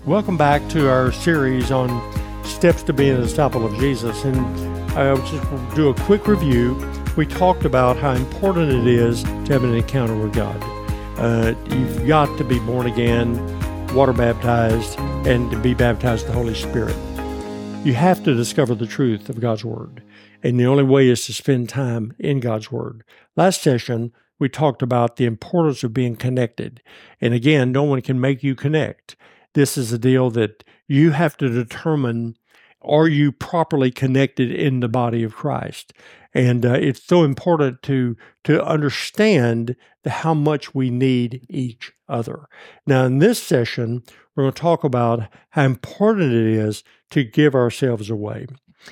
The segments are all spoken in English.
Welcome back to our series on steps to being a disciple of Jesus. And I'll just do a quick review. We talked about how important it is to have an encounter with God. You've got to be born again, water baptized, and to be baptized in the Holy Spirit. You have to discover the truth of God's Word. And the only way is to spend time in God's Word. Last session, we talked about the importance of being connected. And again, no one can make you connect. This is a deal that you have to determine, are you properly connected in the body of Christ? And it's so important to understand how much we need each other. Now, in this session, we're going to talk about how important it is to give ourselves away.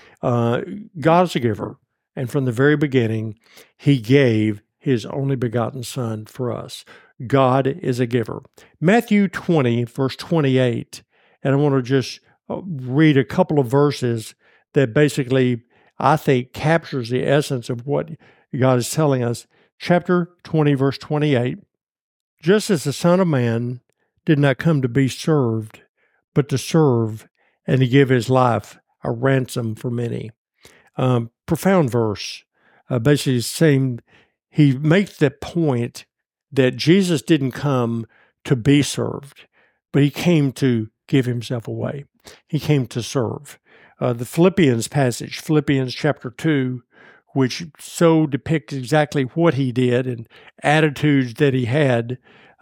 God's a giver, and from the very beginning, He gave His only begotten Son for us. God is a giver. Matthew 20, verse 28, and I want to just read a couple of verses that basically, I think, captures the essence of what God is telling us. Chapter 20, verse 28, just as the Son of Man did not come to be served, but to serve and to give His life a ransom for many. Profound verse, basically saying, he makes that point that Jesus didn't come to be served, but He came to give Himself away. He came to serve. The Philippians passage, Philippians chapter 2, which so depicts exactly what He did and attitudes that He had.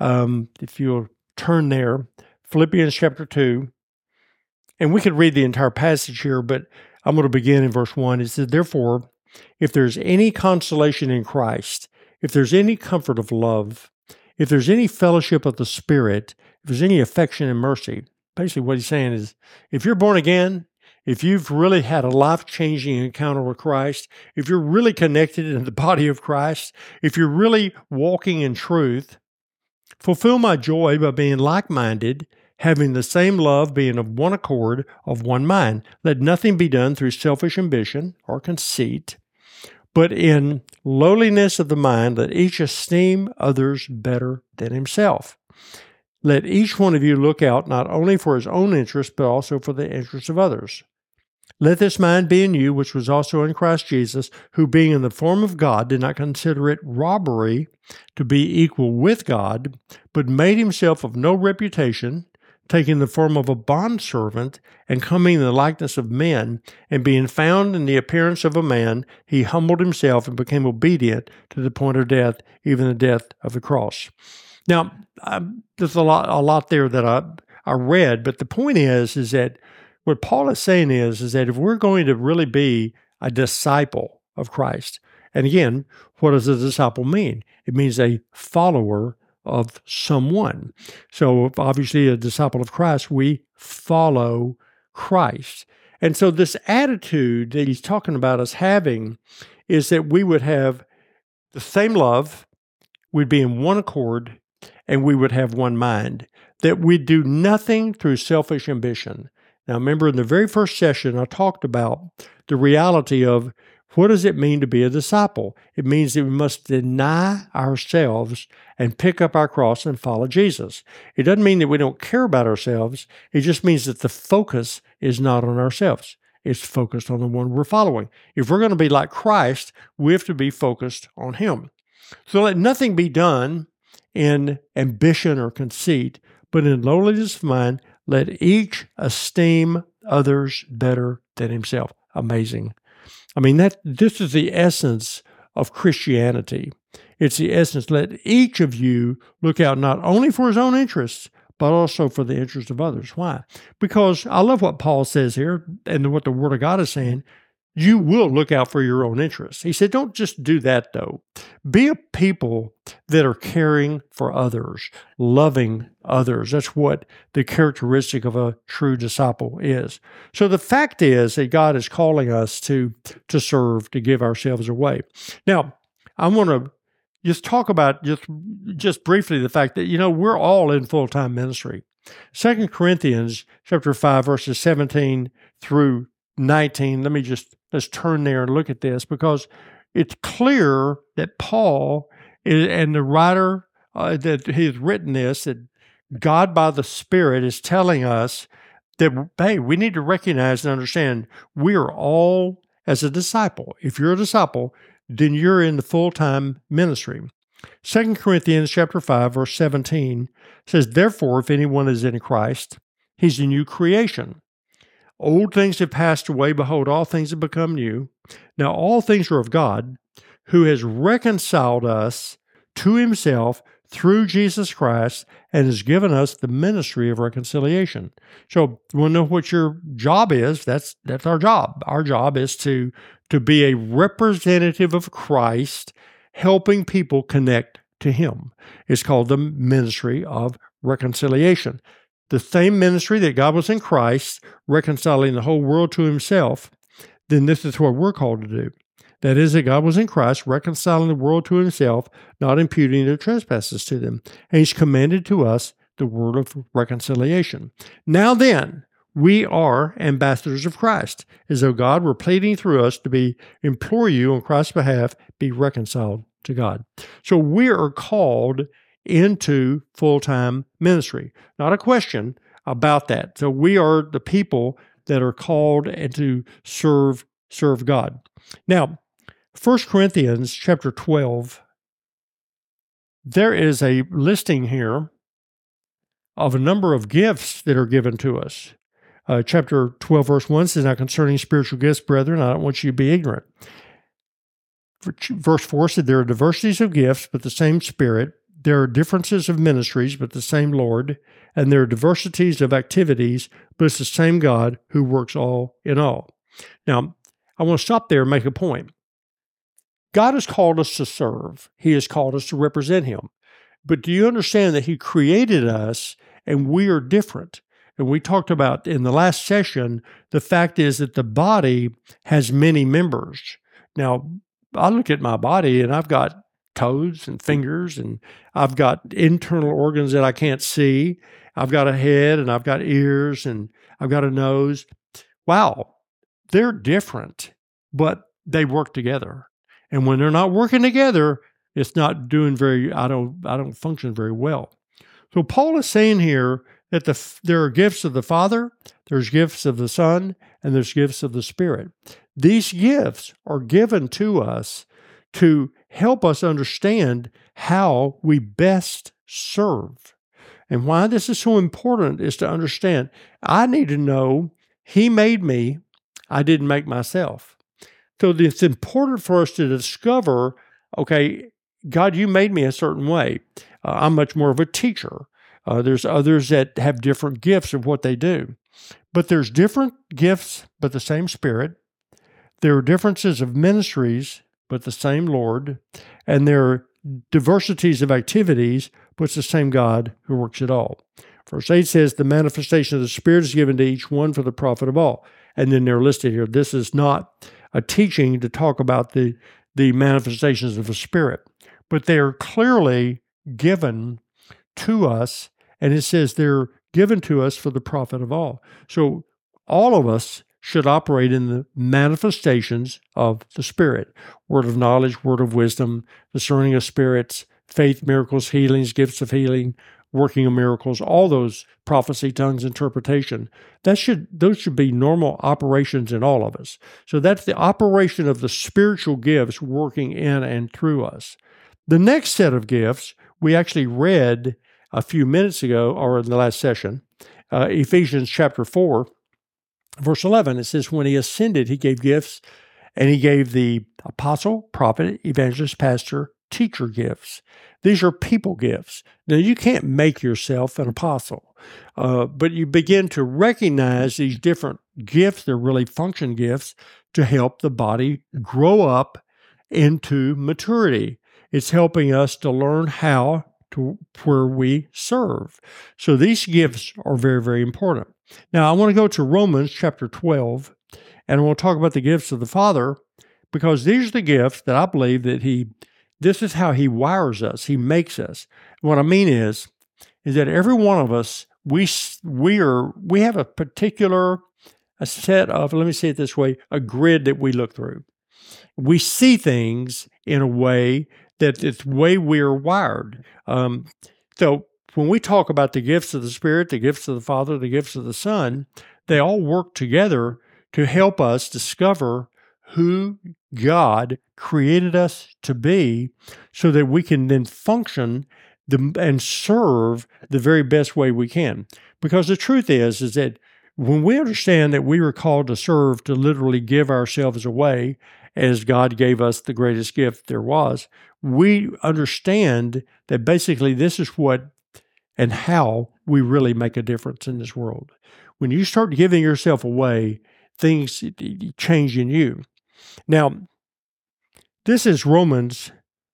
If you'll turn there, Philippians chapter 2, and we could read the entire passage here, but I'm going to begin in verse 1. It says, therefore, if there's any consolation in Christ, if there's any comfort of love, if there's any fellowship of the Spirit, if there's any affection and mercy, basically what he's saying is, if you're born again, if you've really had a life-changing encounter with Christ, if you're really connected in the body of Christ, if you're really walking in truth, fulfill my joy by being like-minded, having the same love, being of one accord, of one mind. Let nothing be done through selfish ambition or conceit, but in lowliness of the mind, let each esteem others better than himself. Let each one of you look out not only for his own interest, but also for the interest of others. Let this mind be in you, which was also in Christ Jesus, who being in the form of God did not consider it robbery to be equal with God, but made himself of no reputation, taking the form of a bondservant, and coming in the likeness of men, and being found in the appearance of a man, he humbled himself and became obedient to the point of death, even the death of the cross. Now, there's a lot there that I read, but the point is that what Paul is saying is that if we're going to really be a disciple of Christ, and again, what does a disciple mean? It means a follower of someone. So obviously a disciple of Christ, we follow Christ. And so this attitude that he's talking about us having is that we would have the same love, we'd be in one accord, and we would have one mind, that we'd do nothing through selfish ambition. Now remember, in the very first session, I talked about the reality of what does it mean to be a disciple? It means that we must deny ourselves and pick up our cross and follow Jesus. It doesn't mean that we don't care about ourselves. It just means that the focus is not on ourselves. It's focused on the one we're following. If we're going to be like Christ, we have to be focused on Him. So let nothing be done in ambition or conceit, but in lowliness of mind, let each esteem others better than himself. Amazing. I mean, this is the essence of Christianity. It's the essence. Let each of you look out not only for his own interests, but also for the interests of others. Why? Because I love what Paul says here and what the Word of God is saying. You will look out for your own interests. He said, don't just do that, though. Be a people that are caring for others, loving others. That's what the characteristic of a true disciple is. So the fact is that God is calling us to serve, to give ourselves away. Now, I want to just talk about just briefly the fact that, we're all in full-time ministry. 2 Corinthians chapter 5, verses 17 through 19. Let's turn there and look at this, because it's clear that Paul and the writer that he has written this, that God by the Spirit is telling us that, hey, we need to recognize and understand we are all, as a disciple, if you're a disciple, then you're in the full-time ministry. 2 Corinthians chapter 5, verse 17 says, therefore, if anyone is in Christ, he's a new creation. Old things have passed away. Behold, all things have become new. Now, all things are of God, who has reconciled us to himself through Jesus Christ and has given us the ministry of reconciliation. So you want to know what your job is? That's our job. Our job is to be a representative of Christ, helping people connect to him. It's called the ministry of reconciliation. The same ministry that God was in Christ, reconciling the whole world to himself, then this is what we're called to do. That is, that God was in Christ, reconciling the world to himself, not imputing their trespasses to them. And he's commanded to us the word of reconciliation. Now then, we are ambassadors of Christ, as though God were pleading through us to implore you on Christ's behalf, be reconciled to God. So we are called into full-time ministry. Not a question about that. So we are the people that are called and to serve God. Now, 1 Corinthians chapter 12, there is a listing here of a number of gifts that are given to us. Chapter 12, verse 1 says, now concerning spiritual gifts, brethren, I don't want you to be ignorant. Verse 4 said, there are diversities of gifts, but the same Spirit. There are differences of ministries, but the same Lord. And there are diversities of activities, but it's the same God who works all in all. Now, I want to stop there and make a point. God has called us to serve. He has called us to represent him. But do you understand that he created us and we are different? And we talked about in the last session, the fact is that the body has many members. Now, I look at my body and I've got toes and fingers, and I've got internal organs that I can't see. I've got a head and I've got ears and I've got a nose. Wow, they're different, but they work together. And when they're not working together, it's not doing I don't function very well. So Paul is saying here that there are gifts of the Father, there's gifts of the Son, and there's gifts of the Spirit. These gifts are given to us to help us understand how we best serve. And why this is so important is to understand, I need to know he made me, I didn't make myself. So it's important for us to discover, okay, God, you made me a certain way. I'm much more of a teacher. There's others that have different gifts of what they do. But there's different gifts, but the same Spirit. There are differences of ministries, but the same Lord. And there are diversities of activities, but it's the same God who works it all. Verse 8 says, the manifestation of the Spirit is given to each one for the profit of all. And then they're listed here. This is not a teaching to talk about the manifestations of the Spirit, but they are clearly given to us, and it says they're given to us for the profit of all. So all of us should operate in the manifestations of the Spirit. Word of knowledge, word of wisdom, discerning of spirits, faith, miracles, healings, gifts of healing, working of miracles, all those, prophecy, tongues, interpretation. Those should be normal operations in all of us. So that's the operation of the spiritual gifts working in and through us. The next set of gifts we actually read a few minutes ago, or in the last session, Ephesians chapter 4, verse 11. It says, when he ascended, he gave gifts, and he gave the apostle, prophet, evangelist, pastor, teacher gifts. These are people gifts. Now, you can't make yourself an apostle, but you begin to recognize these different gifts. They're really function gifts to help the body grow up into maturity. It's helping us to learn how to where we serve. So these gifts are very, very important. Now, I want to go to Romans chapter 12, and I want to talk about the gifts of the Father, because these are the gifts that I believe that this is how he wires us, he makes us. What I mean is that every one of us, we have a particular set of, let me say it this way, a grid that we look through. We see things in a way that it's the way we're wired. So when we talk about the gifts of the Spirit, the gifts of the Father, the gifts of the Son, they all work together to help us discover who God created us to be so that we can then function and serve the very best way we can. Because the truth is that when we understand that we were called to serve, to literally give ourselves away as God gave us the greatest gift there was, we understand that basically this is what and how we really make a difference in this world. When you start giving yourself away, things change in you. Now, this is Romans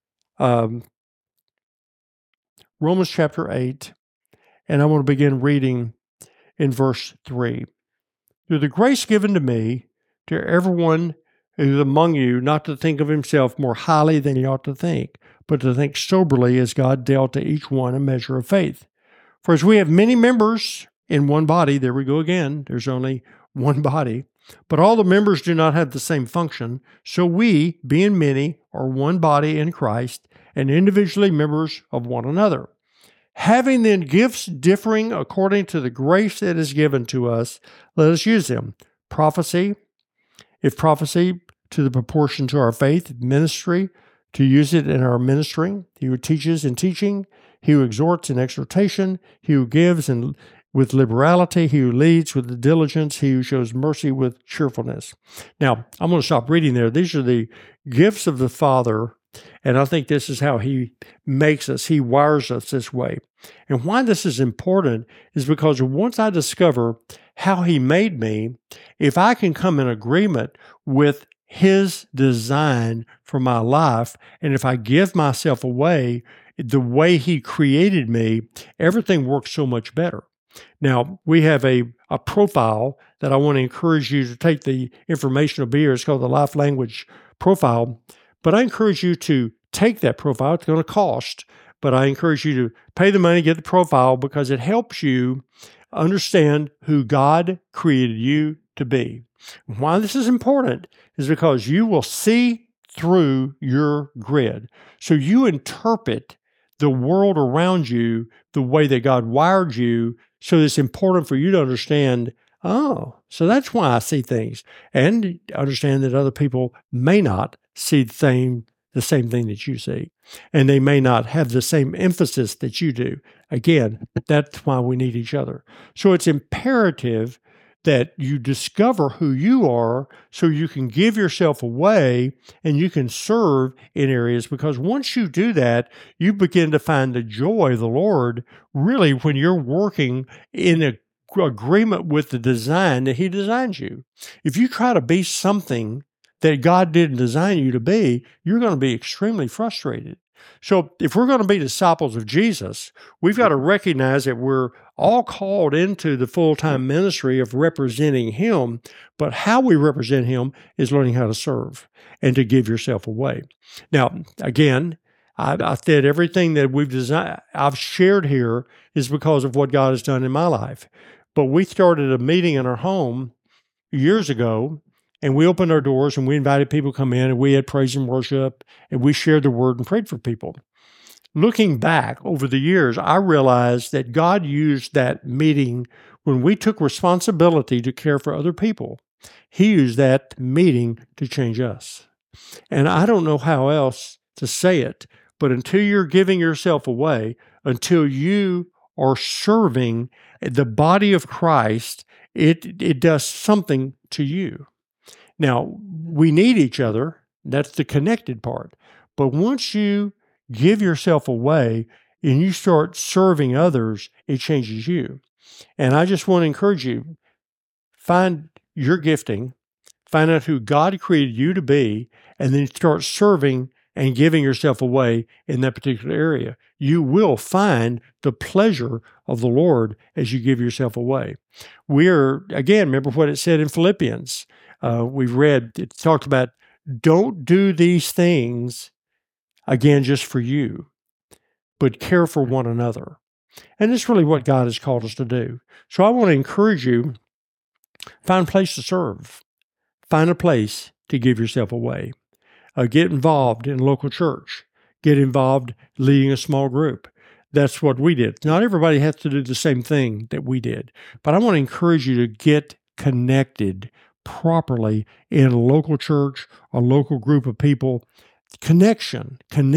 chapter 8, and I want to begin reading in verse 3. Through the grace given to me, to everyone who is among you, not to think of himself more highly than he ought to think, but to think soberly as God dealt to each one a measure of faith. For as we have many members in one body, there we go again, there's only one body, but all the members do not have the same function, so we, being many, are one body in Christ, and individually members of one another. Having then gifts differing according to the grace that is given to us, let us use them. Prophecy, if prophecy, to the proportion to our faith. Ministry, to use it in our ministering. He who teaches in teaching. He who exhorts in exhortation. He who gives with liberality. He who leads with diligence. He who shows mercy with cheerfulness. Now, I'm going to stop reading there. These are the gifts of the Father, and I think this is how He makes us. He wires us this way. And why this is important is because once I discover how He made me, if I can come in agreement with His design for my life, and if I give myself away the way He created me, everything works so much better. Now, we have a profile that I want to encourage you to take the information over here. It's called the Life Language Profile. But I encourage you to take that profile. It's going to cost, but I encourage you to pay the money, get the profile, because it helps you understand who God created you to be. Why this is important is because you will see through your grid. So you interpret the world around you the way that God wired you. So it's important for you to understand, oh, so that's why I see things, and understand that other people may not see the same thing that you see, and they may not have the same emphasis that you do. Again, that's why we need each other. So it's imperative that you discover who you are so you can give yourself away and you can serve in areas, because once you do that, you begin to find the joy of the Lord really when you're working in agreement with the design that He designed you. If you try to be something that God didn't design you to be, you're going to be extremely frustrated. So if we're going to be disciples of Jesus, we've got to recognize that we're all called into the full-time ministry of representing Him, but how we represent Him is learning how to serve and to give yourself away. Now, again, I said everything that I've shared here is because of what God has done in my life. But we started a meeting in our home years ago, and we opened our doors and we invited people to come in, and we had praise and worship, and we shared the word and prayed for people. Looking back over the years, I realized that God used that meeting when we took responsibility to care for other people. He used that meeting to change us. And I don't know how else to say it, but until you're giving yourself away, until you are serving the body of Christ, it does something to you. Now, we need each other. That's the connected part. But once you give yourself away and you start serving others, it changes you. And I just want to encourage you, find your gifting, find out who God created you to be, and then start serving and giving yourself away in that particular area. You will find the pleasure of the Lord as you give yourself away. Again, remember what it said in Philippians. We've read, it talked about, don't do these things, again, just for you, but care for one another. And that's really what God has called us to do. So I want to encourage you, find a place to serve. Find a place to give yourself away. Get involved in local church. Get involved leading a small group. that's what we did. Not everybody has to do the same thing that we did, but I want to encourage you to get connected properly in a local church, a local group of people. Connection,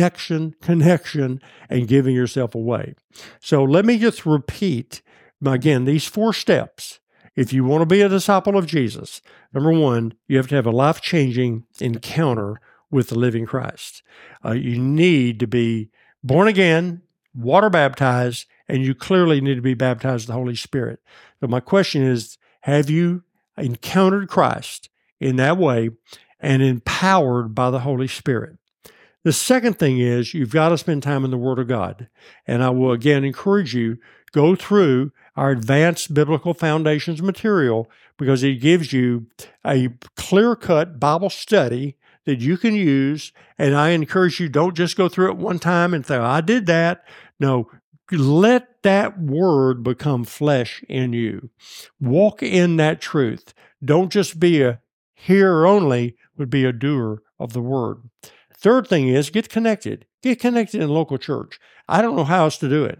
and giving yourself away. So let me just repeat, again, these 4 steps. If you want to be a disciple of Jesus, number 1, you have to have a life-changing encounter with the living Christ. You need to be born again, water baptized, and you clearly need to be baptized with the Holy Spirit. So my question is, have you encountered Christ in that way and empowered by the Holy Spirit? The second thing is you've got to spend time in the Word of God. And I will again encourage you, go through our Advanced Biblical Foundations material because it gives you a clear-cut Bible study that you can use. And I encourage you, don't just go through it one time and say, I did that. No, let that Word become flesh in you. Walk in that truth. Don't just be a hearer only, but be a doer of the Word. Third thing is get connected. Get connected in local church. I don't know how else to do it.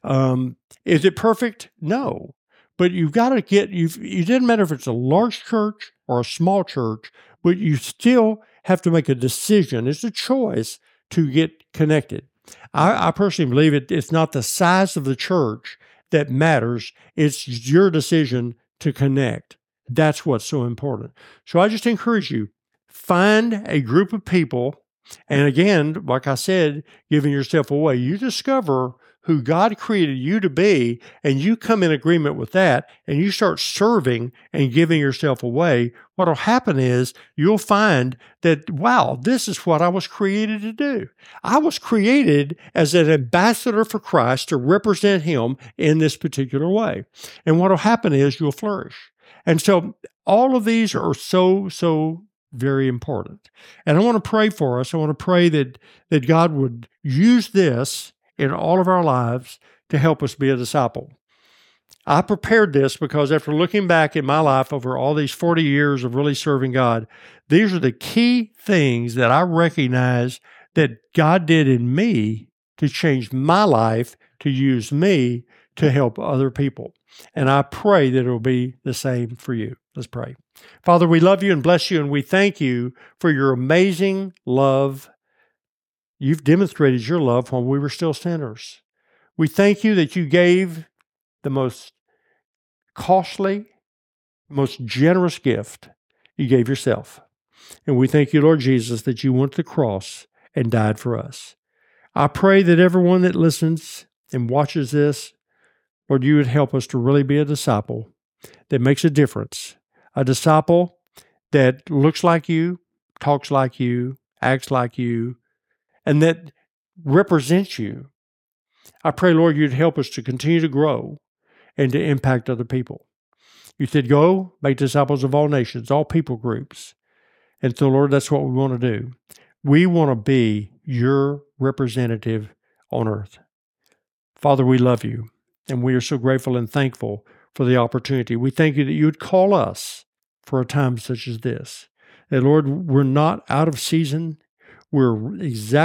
Is it perfect? No. But you've got to it doesn't matter if it's a large church or a small church, but you still have to make a decision. It's a choice to get connected. I personally believe it's not the size of the church that matters. It's your decision to connect. That's what's so important. So I just encourage you, find a group of people. And again, like I said, giving yourself away, you discover who God created you to be, and you come in agreement with that, and you start serving and giving yourself away. What will happen is you'll find that, wow, this is what I was created to do. I was created as an ambassador for Christ to represent Him in this particular way. And what will happen is you'll flourish. And so all of these are so very important. And I want to pray for us. I want to pray that God would use this in all of our lives to help us be a disciple. I prepared this because after looking back in my life over all these 40 years of really serving God, these are the key things that I recognize that God did in me to change my life, to use me to help other people. And I pray that it will be the same for you. Let's pray. Father, we love you and bless you, and we thank you for your amazing love. You've demonstrated your love when we were still sinners. We thank you that you gave the most costly, most generous gift. You gave yourself. And we thank you, Lord Jesus, that you went to the cross and died for us. I pray that everyone that listens and watches this, Lord, you would help us to really be a disciple that makes a difference. A disciple that looks like you, talks like you, acts like you, and that represents you. I pray, Lord, you'd help us to continue to grow and to impact other people. You said, go, make disciples of all nations, all people groups. And so, Lord, that's what we want to do. We want to be your representative on earth. Father, we love you, and we are so grateful and thankful for the opportunity. We thank you that you would call us for a time such as this. And Lord, we're not out of season. We're exactly